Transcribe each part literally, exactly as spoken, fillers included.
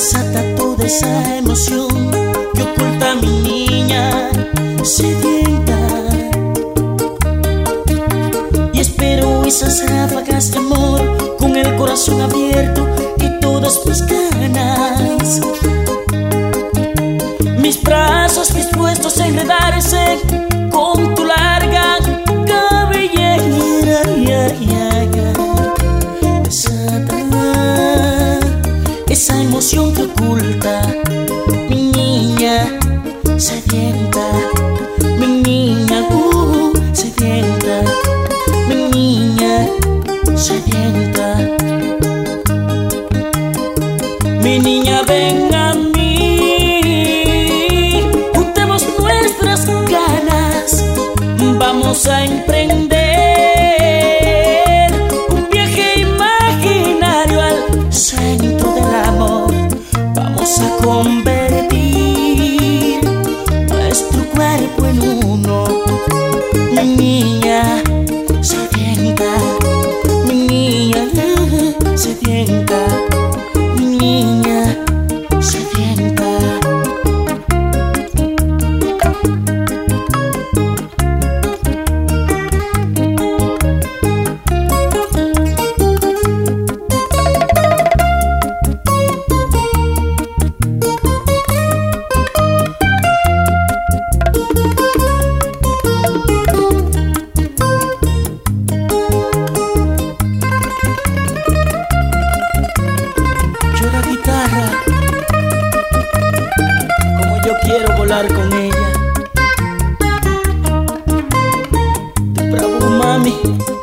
desata toda esa emoción que oculta mi niña sedienta. Y espero esas ráfagas de amor con el corazón abierto y todas mis ganas. Mis brazos dispuestos a enredarse con tu larga cabellera. Ya, ya, ya. Desata esa emoción que oculta mi niña sedienta, mi niña uh, sedienta, mi niña sedienta. Mi niña, ven a mí, juntemos nuestras ganas, vamos a emprender un viaje imaginario al centro del amor. Vamos a convertir nuestro cuerpo en uno. Mi niña sedienta, mi niña sedienta, mi niña sedienta. Como yo quiero volar con ella. Te bravo, mami.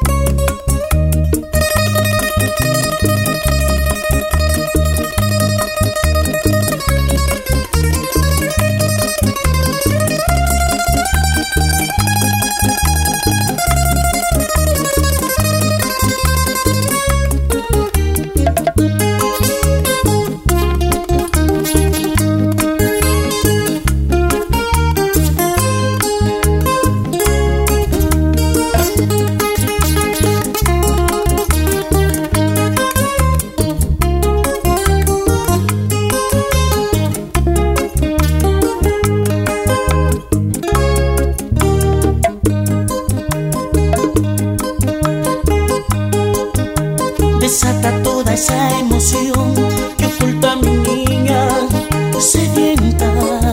Desata toda esa emoción que oculta mi niña sedienta.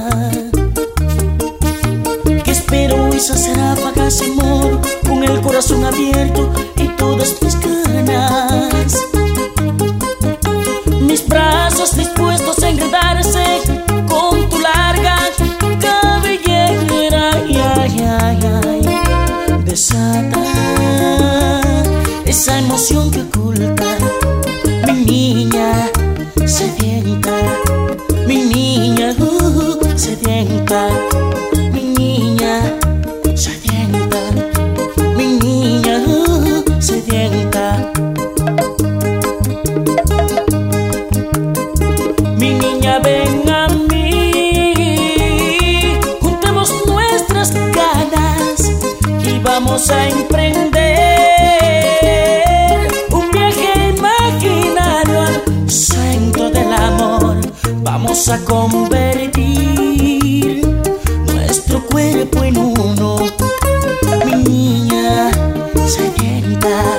Que espero esas ráfagas de amor con el corazón abierto y todas mis ganas. Mis brazos dispuestos a enredarse con tu larga cabellera. Ya, ya, ya, ya. Desata esa emoción que oculta mi niña sedienta, mi niña uh, sedienta, mi niña sedienta, mi niña uh, sedienta. Mi niña, ven a mí, juntemos nuestras ganas y vamos a emprender vamos a convertir nuestro cuerpo en uno. Mi niña sedienta,